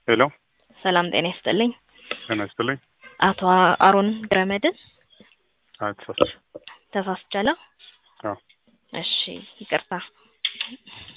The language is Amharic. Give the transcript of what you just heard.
ሄሎ ሰላም ጤና ይስጥልኝ። ጤና ይስጥልኝ። አቶ አሮን ገብረመድህን አትፈስ ተሳስቻለሁ? አዎ እሺ ይቅርታ።